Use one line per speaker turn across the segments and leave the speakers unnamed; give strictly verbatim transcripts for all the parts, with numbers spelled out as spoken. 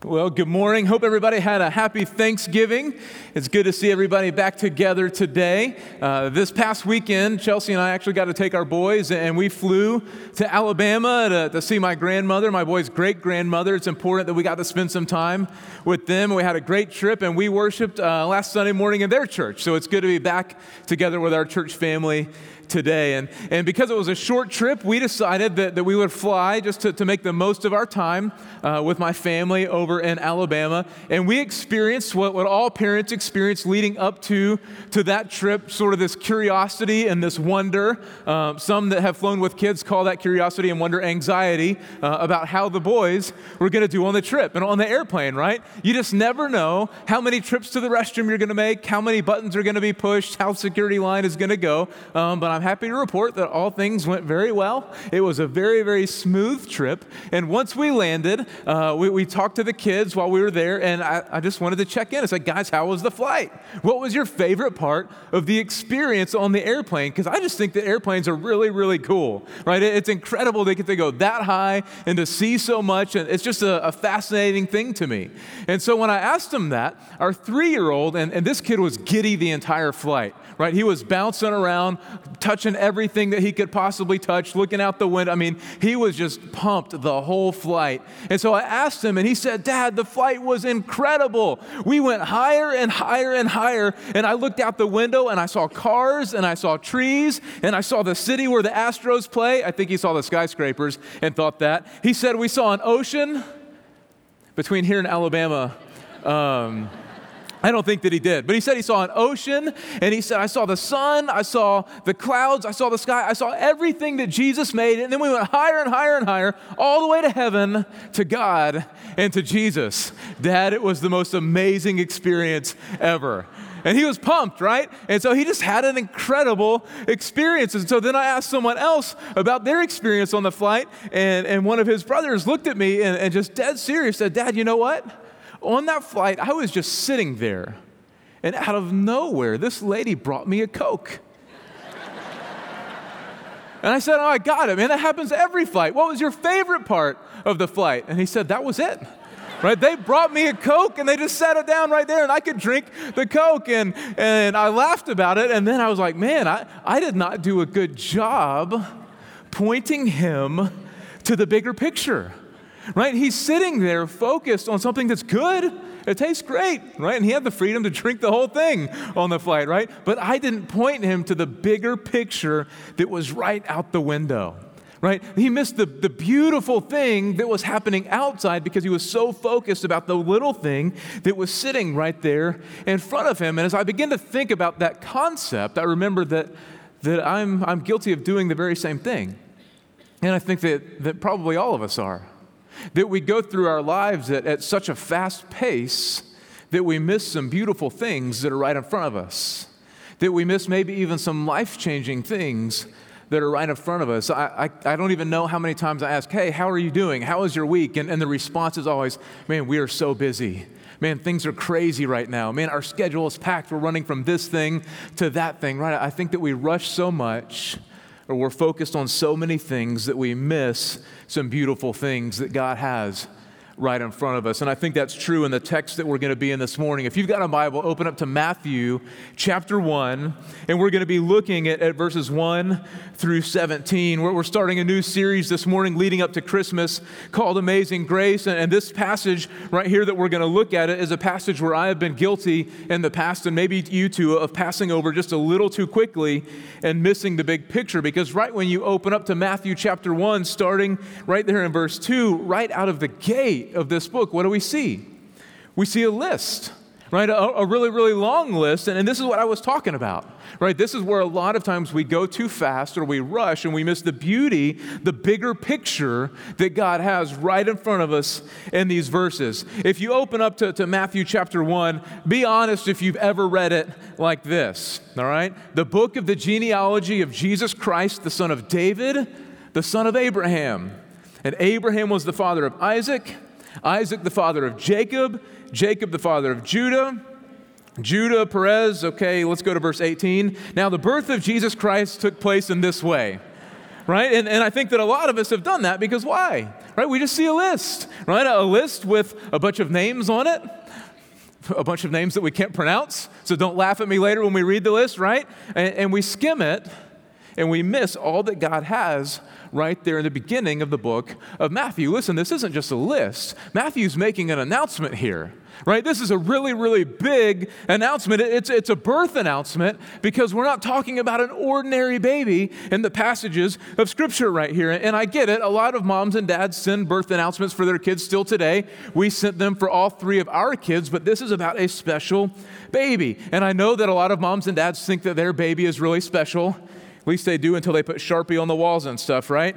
Well, good morning. Hope everybody had a happy Thanksgiving. It's good to see everybody back together today. Uh, this past weekend, Chelsea and I actually got to take our boys, and we flew to Alabama to, to see my grandmother, my boy's great-grandmother. It's important that we got to spend some time with them. We had a great trip, and we worshiped uh, last Sunday morning in their church. So it's good to be back together with our church family today. And, and because it was a short trip, we decided that, that we would fly just to, to make the most of our time uh, with my family over in Alabama. And we experienced what, what all parents experience leading up to, to that trip, sort of this curiosity and this wonder. Um, some that have flown with kids call that curiosity and wonder anxiety uh, about how the boys were going to do on the trip and on the airplane, right? You just never know how many trips to the restroom you're going to make, how many buttons are going to be pushed, how security line is going to go. Um, but I'm happy to report that all things went very well. It was a very, very smooth trip. And once we landed, uh, we, we talked to the kids while we were there, and I, I just wanted to check in. I said, guys, how was the flight? What was your favorite part of the experience on the airplane? Because I just think that airplanes are really, really cool, right? It, it's incredible they get to go that high and to see so much, and it's just a, a fascinating thing to me. And so when I asked them that, our three-year-old, and, and this kid was giddy the entire flight, right? He was bouncing around, touching everything that he could possibly touch, looking out the window. I mean, he was just pumped the whole flight. And so I asked him, and he said, Dad, the flight was incredible. We went higher and higher and higher, and I looked out the window, and I saw cars, and I saw trees, and I saw the city where the Astros play. I think he saw the skyscrapers and thought that. He said, we saw an ocean between here and Alabama. Um... I don't think that he did, but he said he saw an ocean, and he said, I saw the sun, I saw the clouds, I saw the sky, I saw everything that Jesus made, and then we went higher and higher and higher, all the way to heaven, to God, and to Jesus. Dad, it was the most amazing experience ever. And he was pumped, right? And so he just had an incredible experience. And so then I asked someone else about their experience on the flight, and, and one of his brothers looked at me and, and just dead serious said, Dad, you know what? On that flight, I was just sitting there, and out of nowhere, this lady brought me a Coke. And I said, oh, I got it, man. That happens every flight. What was your favorite part of the flight? And he said, that was it. Right? They brought me a Coke, and they just set it down right there, and I could drink the Coke. And, and I laughed about it, and then I was like, man, I, I did not do a good job pointing him to the bigger picture. Right? He's sitting there focused on something that's good. It tastes great, right? And he had the freedom to drink the whole thing on the flight, right? But I didn't point him to the bigger picture that was right out the window, right? He missed the, the beautiful thing that was happening outside because he was so focused about the little thing that was sitting right there in front of him. And as I begin to think about that concept, I remember that, that I'm, I'm guilty of doing the very same thing. And I think that, that probably all of us are. That we go through our lives at, at such a fast pace that we miss some beautiful things that are right in front of us. That we miss maybe even some life-changing things that are right in front of us. I, I, I don't even know how many times I ask, hey, how are you doing? How was your week? And, and the response is always, man, we are so busy. Man, things are crazy right now. Man, our schedule is packed. We're running from this thing to that thing, right? I think that we rush so much, or we're focused on so many things that we miss some beautiful things that God has right in front of us. And I think that's true in the text that we're going to be in this morning. If you've got a Bible, open up to Matthew chapter one, and we're going to be looking at, at verses one through seventeen. We're, we're starting a new series this morning leading up to Christmas called Amazing Grace. And, and this passage right here that we're going to look at it is a passage where I have been guilty in the past, and maybe you too, of passing over just a little too quickly and missing the big picture. Because right when you open up to Matthew chapter one, starting right there in verse two, right out of the gate of this book, what do we see? We see a list, right? A, a really, really long list. And, and this is what I was talking about, right? This is where a lot of times we go too fast or we rush and we miss the beauty, the bigger picture that God has right in front of us in these verses. If you open up to, to Matthew chapter one, be honest if you've ever read it like this, all right? The book of the genealogy of Jesus Christ, the son of David, the son of Abraham. And Abraham was the father of Isaac, Isaac the father of Jacob, Jacob the father of Judah, Judah, Perez. Okay, let's go to verse eighteen. Now the birth of Jesus Christ took place in this way, right? And, and I think that a lot of us have done that because why? right? We just see a list, right? A list with a bunch of names on it, a bunch of names that we can't pronounce, so don't laugh at me later when we read the list, right? And, and we skim it, and we miss all that God has right there in the beginning of the book of Matthew. Listen, this isn't just a list. Matthew's making an announcement here, right? This is a really, really big announcement. It's, it's a birth announcement because we're not talking about an ordinary baby in the passages of Scripture right here. And I get it. A lot of moms and dads send birth announcements for their kids still today. We sent them for all three of our kids, but this is about a special baby. And I know that a lot of moms and dads think that their baby is really special. At least they do until they put Sharpie on the walls and stuff, right?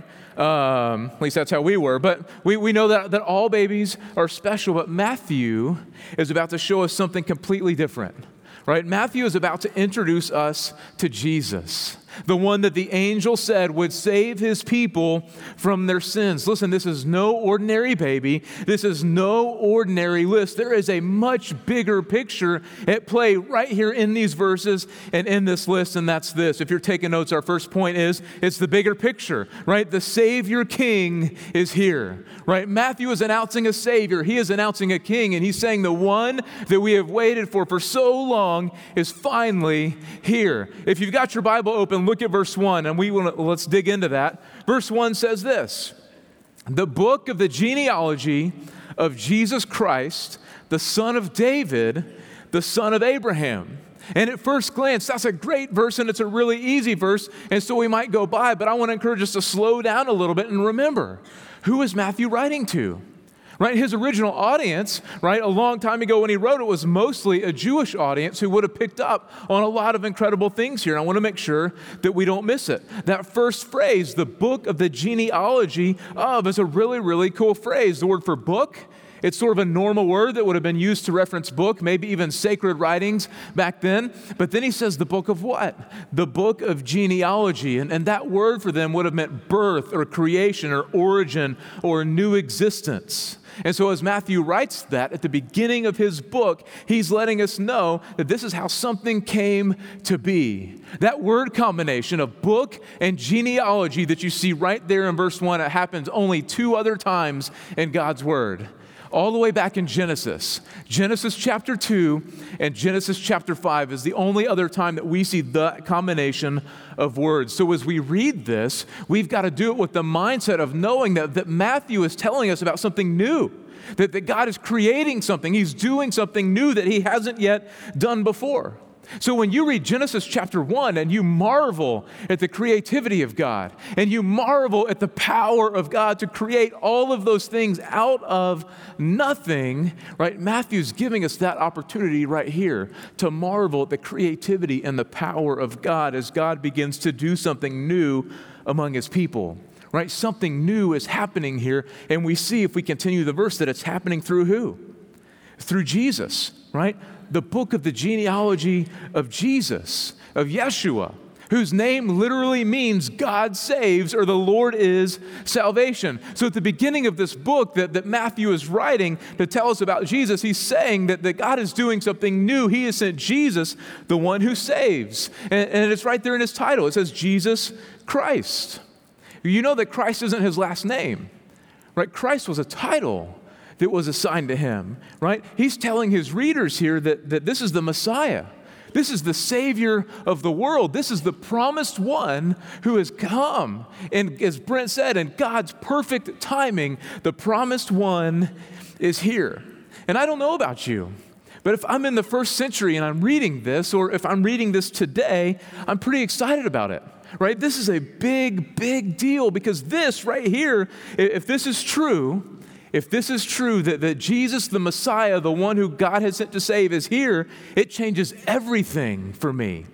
Um, at least that's how we were. But we, we know that, that all babies are special, but Matthew is about to show us something completely different, right? Matthew is about to introduce us to Jesus, the one that the angel said would save his people from their sins. Listen, this is no ordinary baby. This is no ordinary list. There is a much bigger picture at play right here in these verses and in this list, and that's this. If you're taking notes, our first point is it's the bigger picture, right? The Savior King is here, right? Matthew is announcing a Savior. He is announcing a King, and he's saying the one that we have waited for for so long is finally here. If you've got your Bible open, look at verse one, and we want to, let's dig into that. Verse one says this: the book of the genealogy of Jesus Christ, the son of David, the son of Abraham. And at first glance, that's a great verse, and it's a really easy verse, and so we might go by, but I want to encourage us to slow down a little bit and remember, who is Matthew writing to? Right? His original audience, right, a long time ago when he wrote it, was mostly a Jewish audience who would have picked up on a lot of incredible things here. And I want to make sure that we don't miss it. That first phrase, the book of the genealogy of, is a really, really cool phrase. The word for book, it's sort of a normal word that would have been used to reference book, maybe even sacred writings back then. But then he says the book of what? The book of genealogy. And, and that word for them would have meant birth or creation or origin or new existence. And so as Matthew writes that at the beginning of his book, he's letting us know that this is how something came to be. That word combination of book and genealogy that you see right there in verse one, it happens only two other times in God's word. All the way back in Genesis. Genesis chapter two and Genesis chapter five is the only other time that we see the combination of words. So as we read this, we've got to do it with the mindset of knowing that, that Matthew is telling us about something new, that, that God is creating something. He's doing something new that he hasn't yet done before. So when you read Genesis chapter one and you marvel at the creativity of God and you marvel at the power of God to create all of those things out of nothing, right? Matthew's giving us that opportunity right here to marvel at the creativity and the power of God as God begins to do something new among his people, right? Something new is happening here, and we see, if we continue the verse, that it's happening through who? Through Jesus, right? The book of the genealogy of Jesus, of Yeshua, whose name literally means God saves, or the Lord is salvation. So at the beginning of this book that, that Matthew is writing to tell us about Jesus, he's saying that, that God is doing something new. He has sent Jesus, the one who saves. And, and it's right there in his title. It says Jesus Christ. You know that Christ isn't his last name, right? Christ was a title that was assigned to him, right? He's telling his readers here that, that this is the Messiah. This is the Savior of the world. This is the promised one who has come. And as Brent said, in God's perfect timing, the promised one is here. And I don't know about you, but if I'm in the first century and I'm reading this, or if I'm reading this today, I'm pretty excited about it, right? This is a big, big deal, because this right here, if this is true, If this is true, that, that Jesus, the Messiah, the one who God has sent to save, is here, it changes everything for me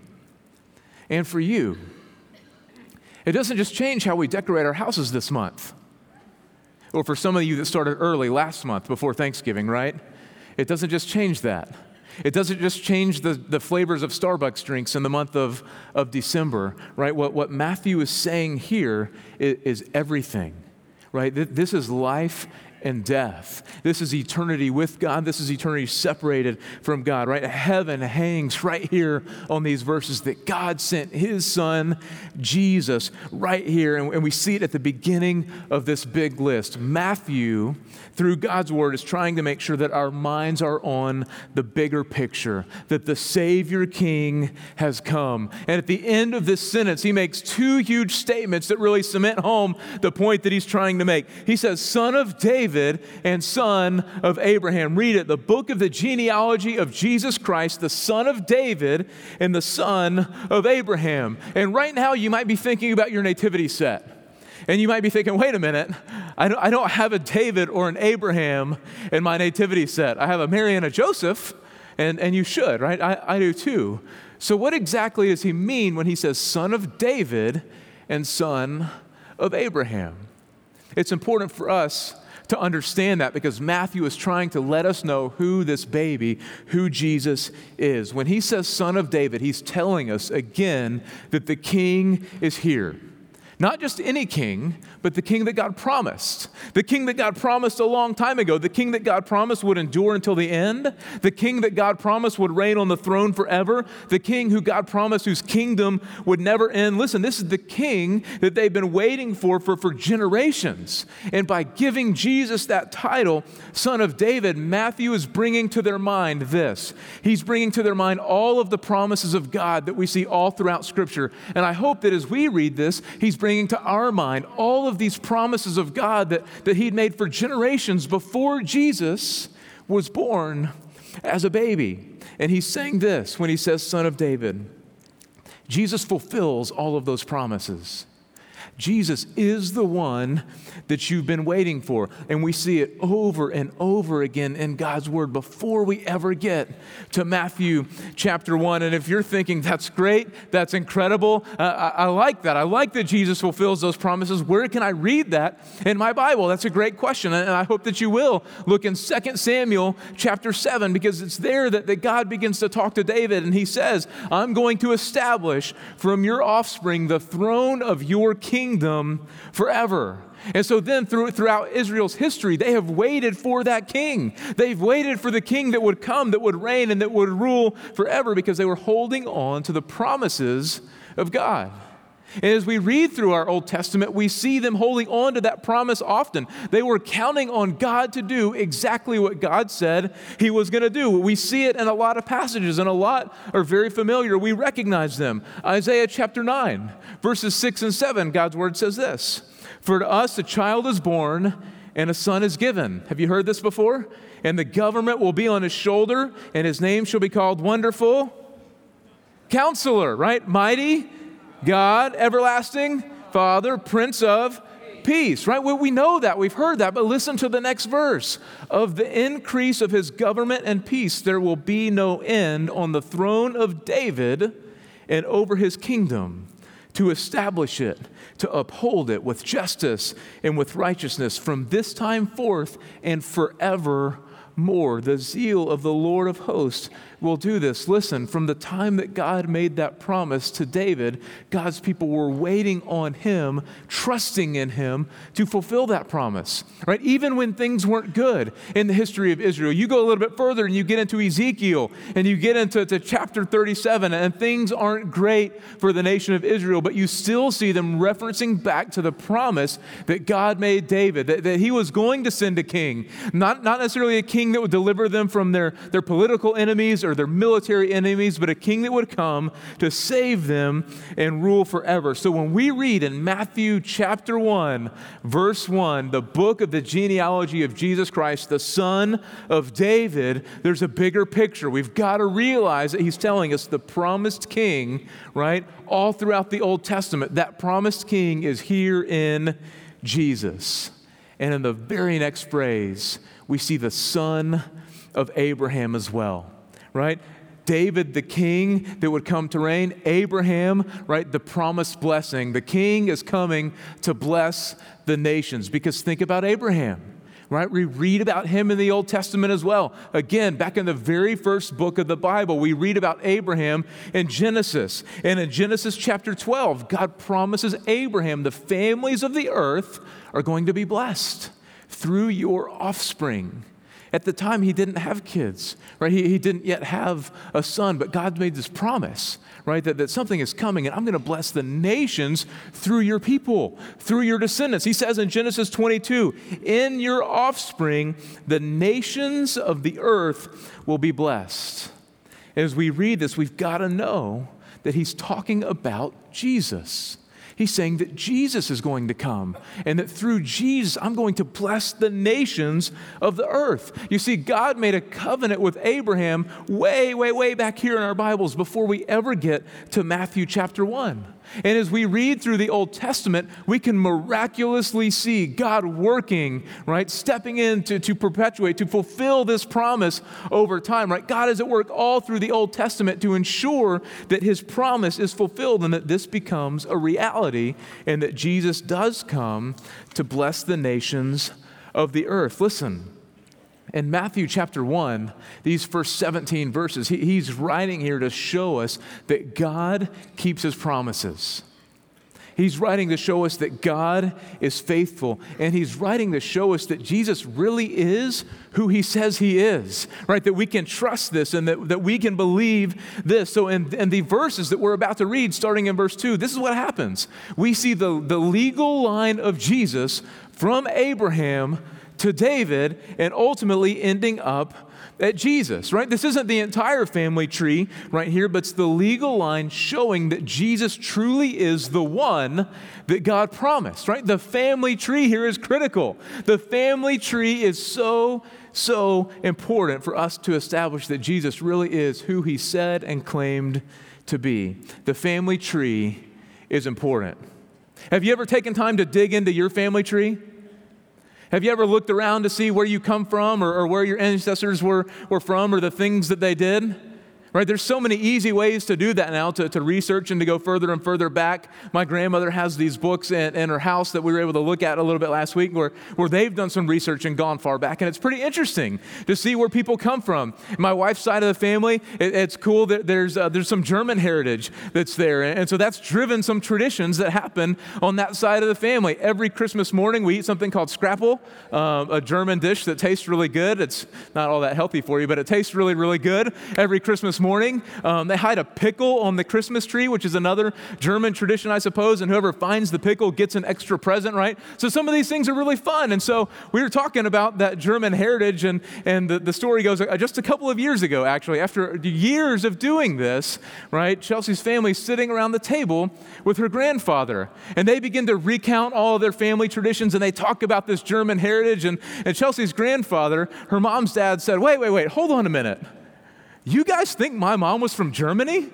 and for you. It doesn't just change how we decorate our houses this month, or for some of you that started early last month before Thanksgiving, right? It doesn't just change that. It doesn't just change the, the flavors of Starbucks drinks in the month of, of December, right? What, what Matthew is saying here is, is everything. Right? This is life and death. This is eternity with God. This is eternity separated from God, right? Heaven hangs right here on these verses that God sent his son, Jesus, right here. And, and we see it at the beginning of this big list. Matthew, through God's word, is trying to make sure that our minds are on the bigger picture, that the Savior King has come. And at the end of this sentence, he makes two huge statements that really cement home the point that he's trying to make. He says, Son of David, David and son of Abraham. Read it, the book of the genealogy of Jesus Christ, the son of David and the son of Abraham. And right now you might be thinking about your nativity set. And you might be thinking, wait a minute, I don't, I don't have a David or an Abraham in my nativity set. I have a Mary and a Joseph, and, and you should, right? I, I do too. So what exactly does he mean when he says son of David and son of Abraham? It's important for us to understand that because Matthew is trying to let us know who this baby, who Jesus is. When he says son of David, he's telling us again that the king is here. Not just any king, but the king that God promised. The king that God promised a long time ago. The king that God promised would endure until the end. The king that God promised would reign on the throne forever. The king who God promised whose kingdom would never end. Listen, this is the king that they've been waiting for for, for generations. And by giving Jesus that title, Son of David, Matthew is bringing to their mind this. He's bringing to their mind all of the promises of God that we see all throughout Scripture. And I hope that as we read this, he's bringing bringing to our mind all of these promises of God that, that he'd made for generations before Jesus was born as a baby. And he's saying this when he says, Son of David. Jesus fulfills all of those promises. Jesus is the one that you've been waiting for. And we see it over and over again in God's word before we ever get to Matthew chapter one. And if you're thinking, that's great, that's incredible, uh, I, I like that. I like that Jesus fulfills those promises. Where can I read that in my Bible? That's a great question. And I hope that you will look in Second Samuel chapter seven, because it's there that, that God begins to talk to David. And he says, I'm going to establish from your offspring the throne of your kingdom kingdom forever. And so then through, throughout Israel's history, they have waited for that king. They've waited for the king that would come, that would reign, and that would rule forever because they were holding on to the promises of God. And as we read through our Old Testament, we see them holding on to that promise often. They were counting on God to do exactly what God said he was going to do. We see it in a lot of passages, and a lot are very familiar. We recognize them. Isaiah chapter nine, verses six and seven, God's word says this, For to us a child is born and a son is given. Have you heard this before? And the government will be on his shoulder, and his name shall be called Wonderful Counselor, right? Mighty God, everlasting Father, Prince of Peace, right? Well, we know that. We've heard that. But listen to the next verse. Of the increase of his government and peace, there will be no end on the throne of David and over his kingdom, to establish it, to uphold it with justice and with righteousness from this time forth and forevermore. The zeal of the Lord of hosts will do this. Listen, from the time that God made that promise to David, God's people were waiting on him, trusting in him to fulfill that promise, right? Even when things weren't good in the history of Israel. You go a little bit further and you get into Ezekiel and you get into to chapter thirty-seven, and things aren't great for the nation of Israel, but you still see them referencing back to the promise that God made David, that, that he was going to send a king, not, not necessarily a king that would deliver them from their, their political enemies or their military enemies, but a king that would come to save them and rule forever. So when we read in Matthew chapter one, verse one, the book of the genealogy of Jesus Christ, the son of David, there's a bigger picture. We've got to realize that he's telling us the promised king, right? All throughout the Old Testament, that promised king is here in Jesus. And in the very next phrase, we see the son of Abraham as well. Right? David, the king that would come to reign. Abraham, right? The promised blessing. The king is coming to bless the nations. Because think about Abraham, right? We read about him in the Old Testament as well. Again, back in the very first book of the Bible, we read about Abraham in Genesis. And in Genesis chapter twelve, God promises Abraham the families of the earth are going to be blessed through your offspring. At the time, he didn't have kids, right? He, he didn't yet have a son, but God made this promise, right? That, that something is coming, and I'm going to bless the nations through your people, through your descendants. He says in Genesis twenty-two, in your offspring, the nations of the earth will be blessed. As we read this, we've got to know that he's talking about Jesus. He's saying that Jesus is going to come and that through Jesus, I'm going to bless the nations of the earth. You see, God made a covenant with Abraham way, way, way back here in our Bibles before we ever get to Matthew chapter one. And as we read through the Old Testament, we can miraculously see God working, right? Stepping in to, to perpetuate, to fulfill this promise over time, right? God is at work all through the Old Testament to ensure that his promise is fulfilled and that this becomes a reality and that Jesus does come to bless the nations of the earth. Listen. In Matthew chapter one, these first seventeen verses, he, he's writing here to show us that God keeps his promises. He's writing to show us that God is faithful, and he's writing to show us that Jesus really is who he says he is, right? That we can trust this and that, that we can believe this. So in, in the verses that we're about to read, starting in verse two, this is what happens. We see the, the legal line of Jesus from Abraham to David, and ultimately ending up at Jesus, right? This isn't the entire family tree right here, but it's the legal line showing that Jesus truly is the one that God promised, right? The family tree here is critical. The family tree is so, so important for us to establish that Jesus really is who he said and claimed to be. The family tree is important. Have you ever taken time to dig into your family tree? Have you ever looked around to see where you come from or, or where your ancestors were, were from or the things that they did? Right? There's so many easy ways to do that now, to, to research and to go further and further back. My grandmother has these books in, in her house that we were able to look at a little bit last week where, where they've done some research and gone far back. And it's pretty interesting to see where people come from. My wife's side of the family, it, it's cool that there's, uh, there's some German heritage that's there. And, and so that's driven some traditions that happen on that side of the family. Every Christmas morning, we eat something called Scrapple, um, a German dish that tastes really good. It's not all that healthy for you, but it tastes really, really good every Christmas morning. Um, they hide a pickle on the Christmas tree, which is another German tradition, I suppose, and whoever finds the pickle gets an extra present, right? So some of these things are really fun. And so we were talking about that German heritage, and, and the, the story goes uh, just a couple of years ago, actually, after years of doing this, right? Chelsea's family sitting around the table with her grandfather, and they begin to recount all of their family traditions, and they talk about this German heritage, and, and Chelsea's grandfather, her mom's dad, said, wait, wait, wait, hold on a minute. You guys think my mom was from Germany?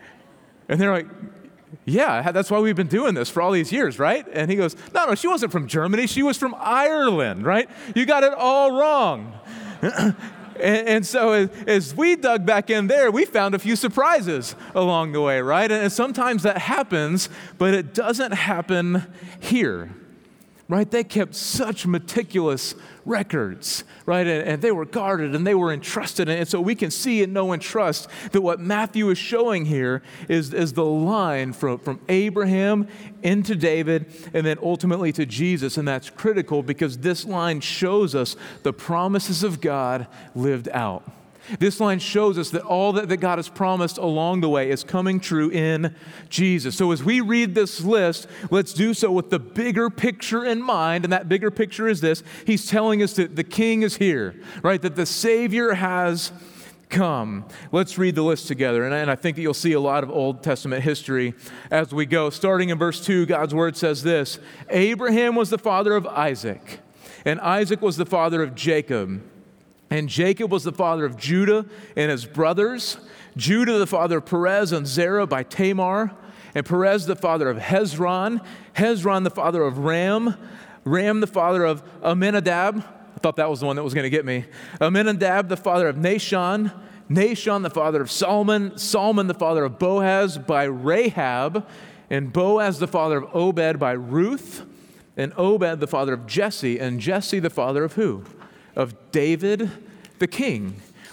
And they're like, yeah, that's why we've been doing this for all these years, right? And he goes, no, no, she wasn't from Germany. She was from Ireland, right? You got it all wrong. and, and so as, as we dug back in there, we found a few surprises along the way, right? And, and sometimes that happens, but it doesn't happen here. Right? They kept such meticulous records, right? And, and they were guarded and they were entrusted. And so we can see and know and trust that what Matthew is showing here is, is the line from, from Abraham into David and then ultimately to Jesus. And that's critical because this line shows us the promises of God lived out. This line shows us that all that, that God has promised along the way is coming true in Jesus. So as we read this list, let's do so with the bigger picture in mind. And that bigger picture is this. He's telling us that the King is here, right? That the Savior has come. Let's read the list together. And I, and I think that you'll see a lot of Old Testament history as we go. Starting in verse two, God's word says this: Abraham was the father of Isaac, and Isaac was the father of Jacob. And Jacob was the father of Judah and his brothers. Judah the father of Perez and Zerah by Tamar. And Perez the father of Hezron. Hezron the father of Ram. Ram the father of Amminadab. I thought that was the one that was going to get me. Amminadab the father of Nahshon. Nahshon the father of Solomon. Solomon the father of Boaz by Rahab. And Boaz the father of Obed by Ruth. And Obed the father of Jesse. And Jesse the father of who? Of David the king.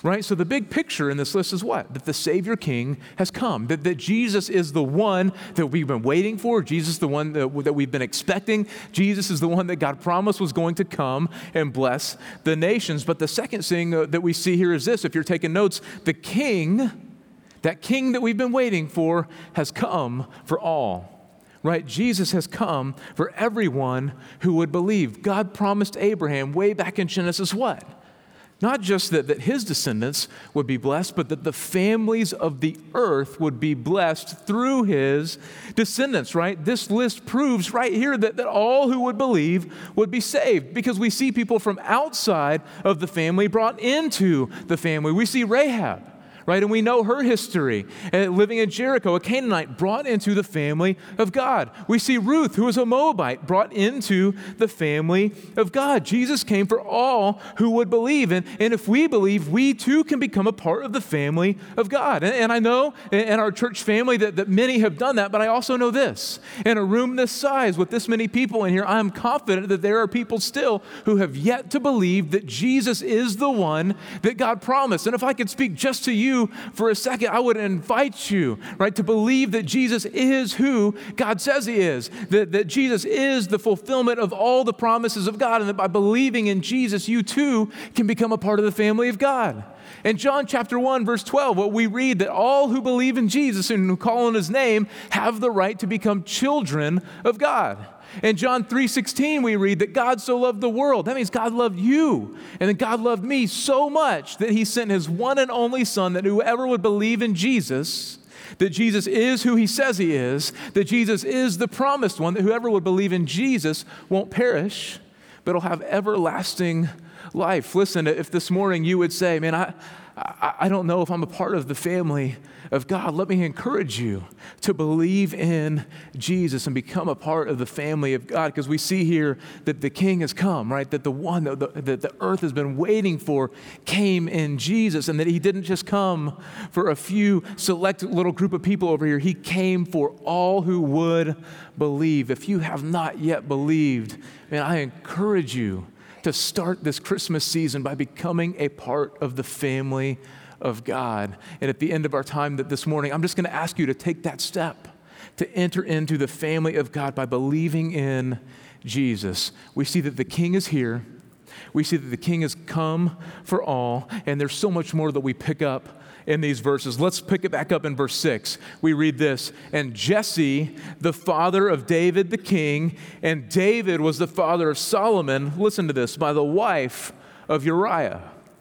right? So the big picture in this list is what? That the Savior King has come, that, that Jesus is the one that we've been waiting for, Jesus is the one that, that we've been expecting, Jesus is the one that God promised was going to come and bless the nations. But the second thing that we see here is this, if you're taking notes, the King, that King that we've been waiting for has come for all. Right? Jesus has come for everyone who would believe. God promised Abraham way back in Genesis what? Not just that, that his descendants would be blessed, but that the families of the earth would be blessed through his descendants, right? This list proves right here that, that all who would believe would be saved, because we see people from outside of the family brought into the family. We see Rahab, right? And we know her history. Uh, living in Jericho, a Canaanite brought into the family of God. We see Ruth, who was a Moabite, brought into the family of God. Jesus came for all who would believe. And, and if we believe, we too can become a part of the family of God. And, and I know in our church family that, that many have done that, but I also know this. In a room this size with this many people in here, I'm confident that there are people still who have yet to believe that Jesus is the one that God promised. And if I could speak just to you for a second, I would invite you, right, to believe that Jesus is who God says he is, that, that Jesus is the fulfillment of all the promises of God, and that by believing in Jesus, you too can become a part of the family of God. In John chapter one, verse twelve, what we read that all who believe in Jesus and who call on his name have the right to become children of God. In John three sixteen, we read that God so loved the world. That means God loved you. And that God loved me so much that he sent his one and only Son, that whoever would believe in Jesus, that Jesus is who he says he is, that Jesus is the promised one, that whoever would believe in Jesus won't perish, but will have everlasting life. Listen, if this morning you would say, man, I, I, I don't know if I'm a part of the family of God, let me encourage you to believe in Jesus and become a part of the family of God, because we see here that the King has come, right? That the one that the, that the earth has been waiting for came in Jesus, and that he didn't just come for a few select little group of people over here. He came for all who would believe. If you have not yet believed, man, I encourage you to start this Christmas season by becoming a part of the family of God. And at the end of our time that this morning, I'm just going to ask you to take that step to enter into the family of God by believing in Jesus. We see that the King is here. We see that the King has come for all, and there's so much more that we pick up in these verses. Let's pick it back up in verse six. We read this, and Jesse, the father of David the king, and David was the father of Solomon, listen to this, by the wife of Uriah.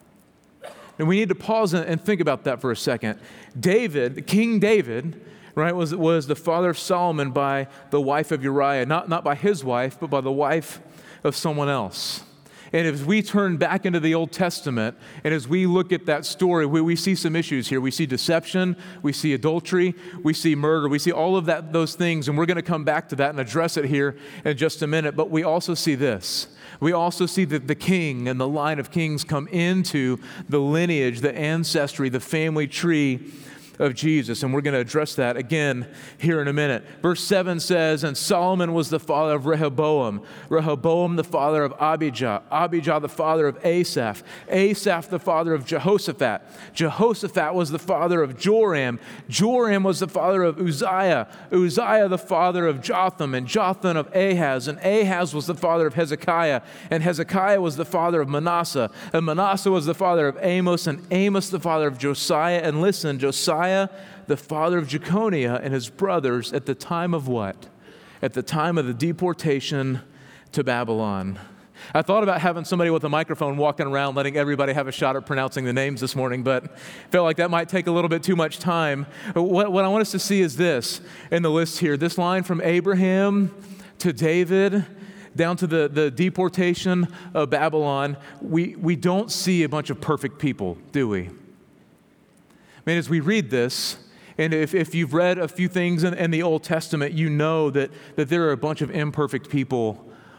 And we need to pause and think about that for a second. David, King David, right, was, was the father of Solomon by the wife of Uriah, not, not by his wife, but by the wife of someone else. And as we turn back into the Old Testament, and as we look at that story, we, we see some issues here. We see deception, we see adultery, we see murder, we see all of that, those things, and we're going to come back to that and address it here in just a minute. But we also see this. We also see that the king and the line of kings come into the lineage, the ancestry, the family tree of Jesus, and we're going to address that again here in a minute. Verse seven says, and Solomon was the father of Rehoboam, Rehoboam the father of Abijah, Abijah the father of Asaph, Asaph the father of Jehoshaphat, Jehoshaphat was the father of Joram, Joram was the father of Uzziah, Uzziah the father of Jotham, and Jotham of Ahaz, and Ahaz was the father of Hezekiah, and Hezekiah was the father of Manasseh, and Manasseh was the father of Amos, and Amos the father of Josiah, and listen, Josiah the father of Jeconiah and his brothers at the time of what? At the time of the deportation to Babylon. I thought about having somebody with a microphone walking around letting everybody have a shot at pronouncing the names this morning, but felt like that might take a little bit too much time. What, what I want us to see is this in the list here. This line from Abraham to David down to the, the deportation of Babylon, we, we don't see a bunch of perfect people, do we? I mean, as we read this, and if, if you've read a few things in, in the Old Testament, you know that, that there are a bunch of imperfect people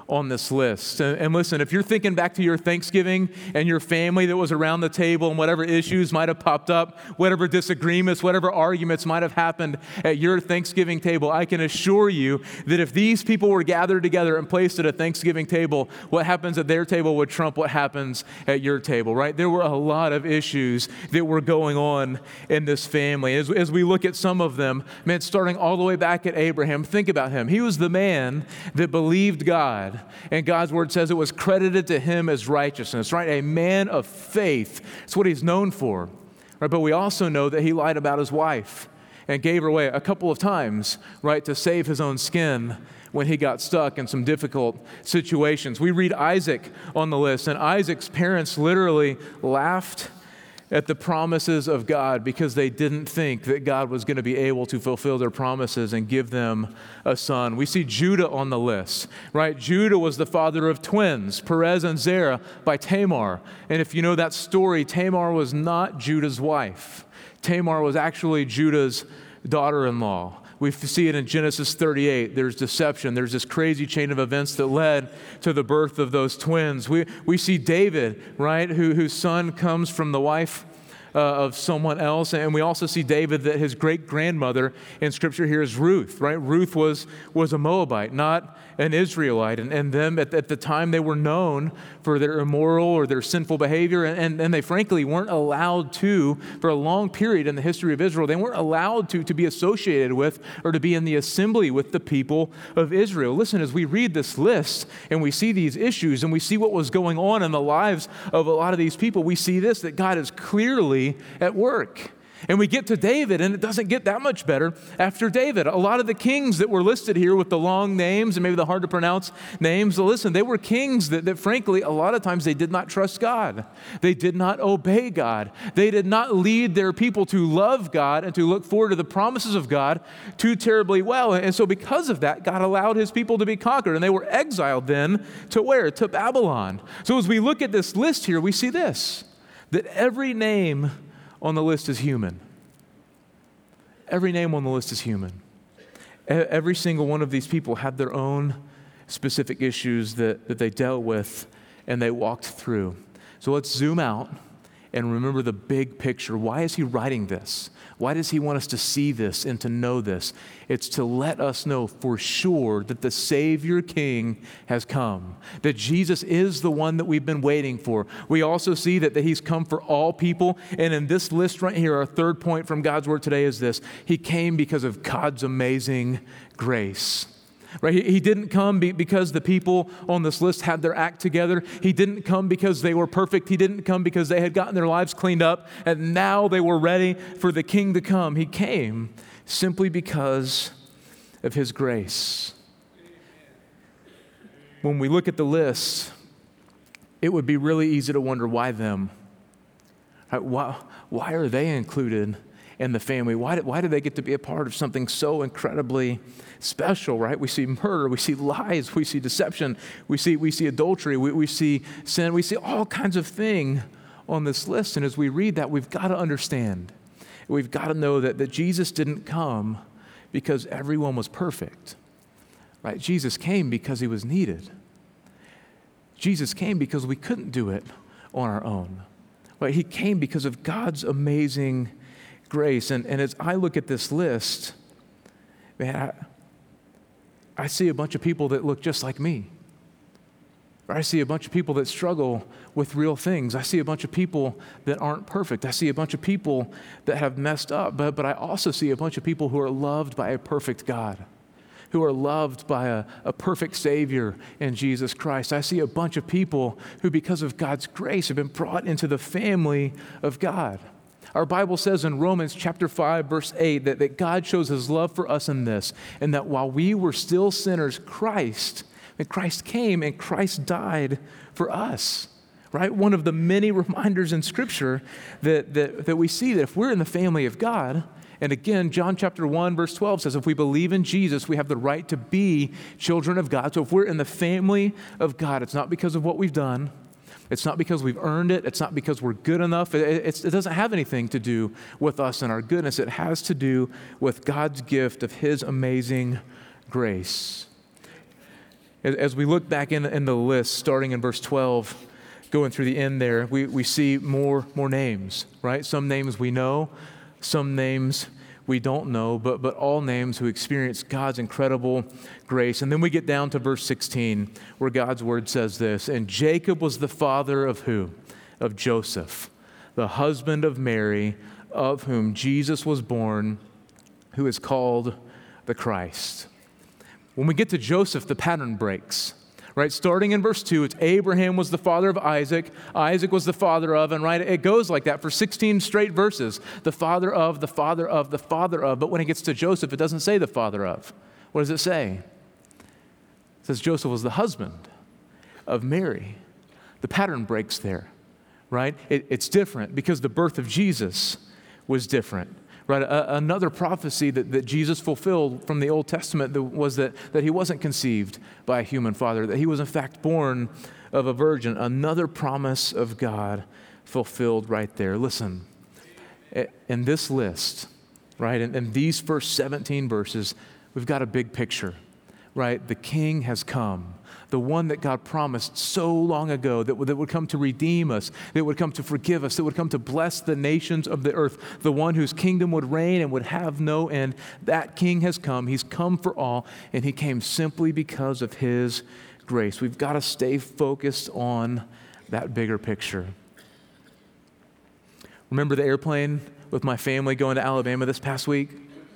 on this list. And, and listen, if you're thinking back to your Thanksgiving and your family that was around the table and whatever issues might have popped up, whatever disagreements, whatever arguments might have happened at your Thanksgiving table, I can assure you that if these people were gathered together and placed at a Thanksgiving table, what happens at their table would trump what happens at your table, right? There were a lot of issues that were going on in this family. As, as we look at some of them, man, starting all the way back at Abraham, think about him. He was the man that believed God. And God's word says it was credited to him as righteousness, right? A man of faith. It's what he's known for, right? But we also know that he lied about his wife and gave her away a couple of times, right, to save his own skin when he got stuck in some difficult situations. We read Isaac on the list, and Isaac's parents literally laughed at the promises of God because they didn't think that God was going to be able to fulfill their promises and give them a son. We see Judah on the list, right? Judah was the father of twins, Perez and Zerah, by Tamar. And if you know that story, Tamar was not Judah's wife. Tamar was actually Judah's daughter-in-law. We see it in Genesis thirty-eight. There's deception. There's this crazy chain of events that led to the birth of those twins. We we see David, right, who, whose son comes from the wife uh, of someone else. And we also see David, that his great-grandmother in Scripture here is Ruth, right? Ruth was, was a Moabite, not an Israelite. And, and them, at, at the time, they were known for their immoral or their sinful behavior. And, and, and they frankly weren't allowed to, for a long period in the history of Israel, they weren't allowed to, to be associated with or to be in the assembly with the people of Israel. Listen, as we read this list and we see these issues and we see what was going on in the lives of a lot of these people, we see this, that God is clearly at work. And we get to David, and it doesn't get that much better after David. A lot of the kings that were listed here with the long names and maybe the hard to pronounce names, listen, they were kings that, that frankly, a lot of times they did not trust God. They did not obey God. They did not lead their people to love God and to look forward to the promises of God too terribly well. And so because of that, God allowed his people to be conquered, and they were exiled then to where? To Babylon. So as we look at this list here, we see this, that every name on the list is human. Every name on the list is human. Every single one of these people had their own specific issues that, that they dealt with and they walked through. So let's zoom out and remember the big picture. Why is he writing this? Why does he want us to see this and to know this? It's to let us know for sure that the Savior King has come, that Jesus is the one that we've been waiting for. We also see that, that he's come for all people. And in this list right here, our third point from God's word today is this: he came because of God's amazing grace. Right? He, he didn't come be, because the people on this list had their act together. He didn't come because they were perfect. He didn't come because they had gotten their lives cleaned up and now they were ready for the King to come. He came simply because of his grace. When we look at the list, it would be really easy to wonder, why them? Right? Why, why are they included in the family? Why do, why do they get to be a part of something so incredibly special, right? We see murder, we see lies, we see deception, we see we see adultery, we, we see sin, we see all kinds of things on this list. And as we read that, we've got to understand, we've got to know that, that Jesus didn't come because everyone was perfect, right? Jesus came because he was needed. Jesus came because we couldn't do it on our own, right? He came because of God's amazing grace. And, and as I look at this list, man, I, I see a bunch of people that look just like me. I see a bunch of people that struggle with real things. I see a bunch of people that aren't perfect. I see a bunch of people that have messed up. But, but I also see a bunch of people who are loved by a perfect God, who are loved by a, a perfect Savior in Jesus Christ. I see a bunch of people who, because of God's grace, have been brought into the family of God. Our Bible says in Romans chapter five, verse eight, that, that God shows his love for us in this, and that while we were still sinners, Christ, that Christ came and Christ died for us, right? One of the many reminders in Scripture that, that, that we see that if we're in the family of God, and again, John chapter one, verse twelve says, if we believe in Jesus, we have the right to be children of God. So if we're in the family of God, it's not because of what we've done. It's not because we've earned it. It's not because we're good enough. It, it's, it doesn't have anything to do with us and our goodness. It has to do with God's gift of his amazing grace. As, as we look back in, in the list, starting in verse twelve, going through the end there, we, we see more, more names, right? Some names we know, some names we don't know, but, but all names who experience God's incredible grace. And then we get down to verse sixteen, where God's word says this, and Jacob was the father of who? Of Joseph, the husband of Mary, of whom Jesus was born, who is called the Christ. When we get to Joseph, the pattern breaks. Right, starting in verse two, it's Abraham was the father of Isaac, Isaac was the father of, and right, it goes like that for sixteen straight verses. The father of, the father of, the father of. But when it gets to Joseph, it doesn't say the father of. What does it say? It says Joseph was the husband of Mary. The pattern breaks there, right? It, it's different because the birth of Jesus was different. Right, a, another prophecy that, that Jesus fulfilled from the Old Testament that was that, that he wasn't conceived by a human father, that he was in fact born of a virgin. Another promise of God fulfilled right there. Listen, in this list, right, in, in these first seventeen verses, we've got a big picture, right? The King has come. The one that God promised so long ago that would, that would come to redeem us, that would come to forgive us, that would come to bless the nations of the earth, the one whose kingdom would reign and would have no end. That King has come. He's come for all, and he came simply because of his grace. We've got to stay focused on that bigger picture. Remember the airplane with my family going to Alabama this past week?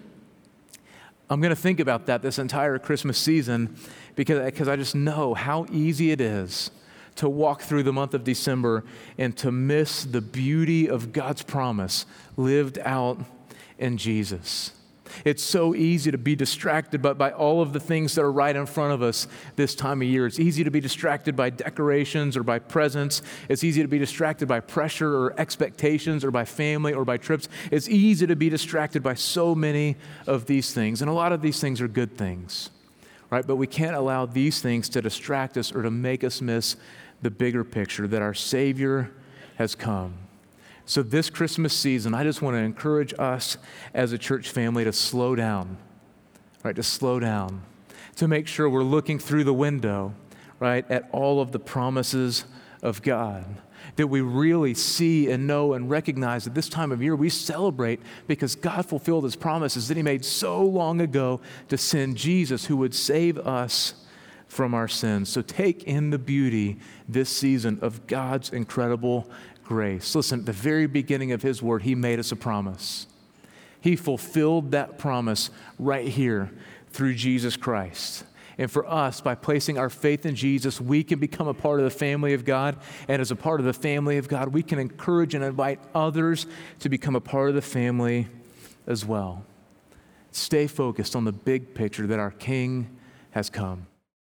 I'm going to think about that this entire Christmas season because, because I just know how easy it is to walk through the month of December and to miss the beauty of God's promise lived out in Jesus. It's so easy to be distracted by, by all of the things that are right in front of us this time of year. It's easy to be distracted by decorations or by presents. It's easy to be distracted by pressure or expectations or by family or by trips. It's easy to be distracted by so many of these things. And a lot of these things are good things, right? But we can't allow these things to distract us or to make us miss the bigger picture that our Savior has come. So this Christmas season, I just want to encourage us as a church family to slow down, right? To slow down, to make sure we're looking through the window, right, at all of the promises of God, that we really see and know and recognize that this time of year we celebrate because God fulfilled his promises that he made so long ago to send Jesus who would save us from our sins. So take in the beauty this season of God's incredible grace. Listen, at the very beginning of his word, he made us a promise. He fulfilled that promise right here through Jesus Christ. And for us, by placing our faith in Jesus, we can become a part of the family of God. And as a part of the family of God, we can encourage and invite others to become a part of the family as well. Stay focused on the big picture that our King has come.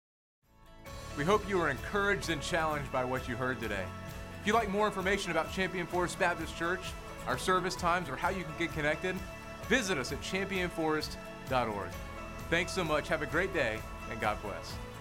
We hope you were encouraged and challenged by what you heard today. If you'd like more information about Champion Forest Baptist Church, our service times, or how you can get connected, visit us at champion forest dot org. Thanks so much. Have a great day, and God bless.